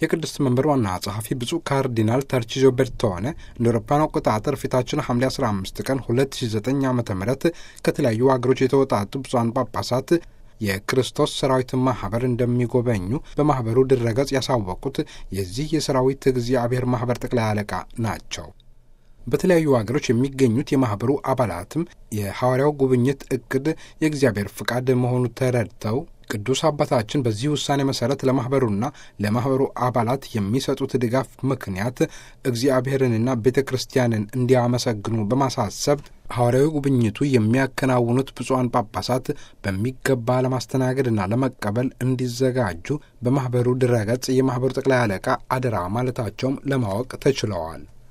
የቅድስት መንበር ዋና ጸሐፊ ብፁዕ ካርዲናል ተርቺዞ ቤርቶኔ እንደ አውሮፓውያን አቆጣጠር ፊታችን ሐምሌ 15 ቀን 2009 ዓ.ም ከተለያዩ አገሮች የተወጣጡ ብፁዓን ጳጳሳት የክርስቶስ ሰራዊት ማህበር እንደሚጎበኙ በማህበሩ ድረገጽ ያሳወቁት የዚህ የሰራዊት እግዚአብሔር ማህበር ጠቅላይ አለቃ ናቸው። በተለያዩ ሀገሮች የሚገኙት የማህበሩ አባላትም የሐዋርያው ጉብኝት እቅድ የእግዚአብሔር ፍቃድ መሆኑ ተረድተው ቅዱስ አባታችን በዚህ ውሳኔ መሰረት ለማህበሩና ለማህበሩ አባላት የሚሰጡት ድጋፍ ምክንያት እግዚአብሔርንና ቤተ ክርስቲያንን እንዲያመሰግኑ በማሳሰብ ሐዋርያዊ ጉብኝቱ የሚያከናውኑት ብፁዓን ጳጳሳት በሚገባ ለማስተናገድና ለመቀበል እንዲዘጋጁ በማህበሩ ድረገጽ የማህበሩ ጠቅላይ አለቃ አደራ ማለታቸውም ለማወቅ ተችለዋል።